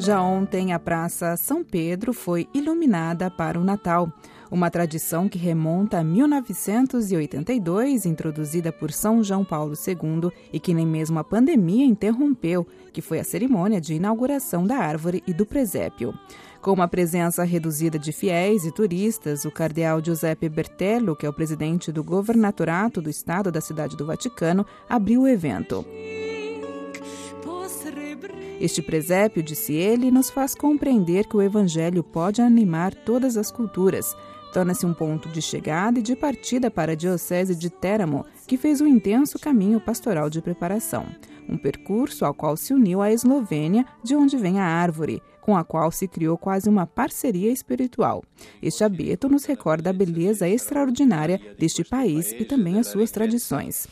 Já ontem, a Praça São Pedro foi iluminada para o Natal, uma tradição que remonta a 1982, introduzida por São João Paulo II e que nem mesmo a pandemia interrompeu, que foi a cerimônia de inauguração da árvore e do presépio. Com uma presença reduzida de fiéis e turistas, o cardeal Giuseppe Bertello, que é o presidente do Governatorato do Estado da Cidade do Vaticano, abriu o evento. Este presépio, disse ele, nos faz compreender que o Evangelho pode animar todas as culturas. Torna-se um ponto de chegada e de partida para a Diocese de Teramo, que fez um intenso caminho pastoral de preparação. Um percurso ao qual se uniu a Eslovênia, de onde vem a árvore, com a qual se criou quase uma parceria espiritual. Este abeto nos recorda a beleza extraordinária deste país e também as suas tradições.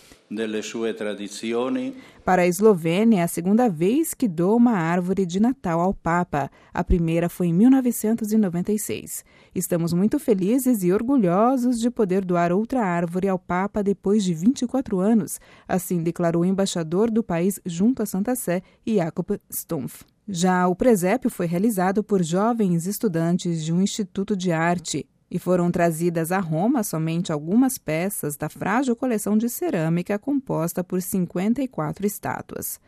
Para a Eslovênia, é a segunda vez que doa uma árvore de Natal ao Papa. A primeira foi em 1996. Estamos muito felizes e orgulhosos de poder doar outra árvore ao Papa depois de 24 anos, assim declarou o embaixador do país junto à Santa Sé, Jakob Stumpf. Já o presépio foi realizado por jovens estudantes de um instituto de arte e foram trazidas a Roma somente algumas peças da frágil coleção de cerâmica composta por 54 estátuas.